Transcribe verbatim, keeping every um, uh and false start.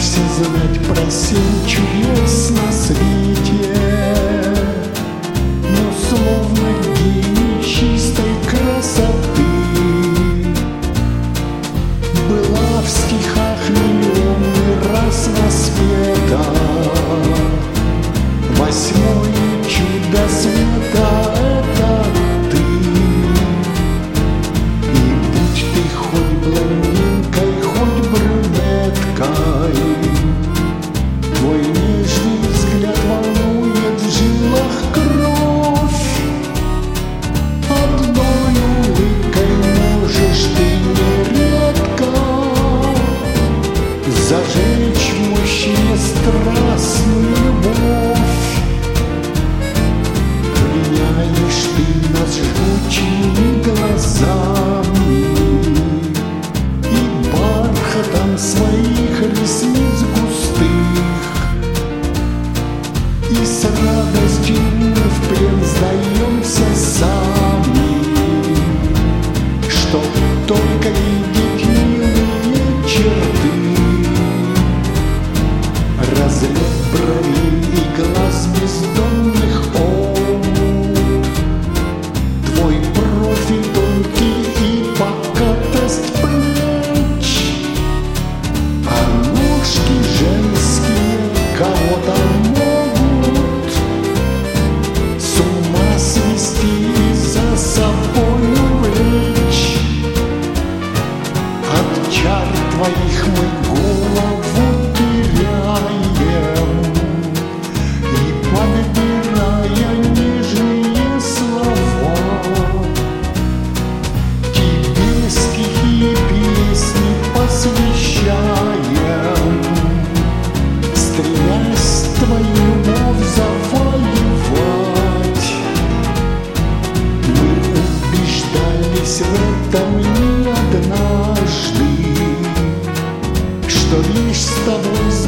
все знать про семь чудес на свете, но словно гений чистой красоты была в стихах миллионный раз воспета. Восьмое чудо света — это ты. И будь ты хоть блондинкой, хоть брюнеткой, твой нежный взгляд волнует в жилах кровь. Одной улыбкой можешь ты нередко зажечь в мужчине страстную любовь. Пленяешь ты нас жгучими глазами и бархатом своих ресниц густых, и с радостью мы в плен сдаемся сами, чтоб только видеть милые черты. Разлет бровей и глаз бездонных омут, твой профиль тонкий и покатость плеч, а ножки женские кого-то могут с ума свести и за собой увлечь. От чар твоих мы голову теряем, и подбирая нежные слова, тебе стихи и песни посвящаем, стремясь твою любовь завоевать. Мы убеждались в этом не однажды, что лишь с тобой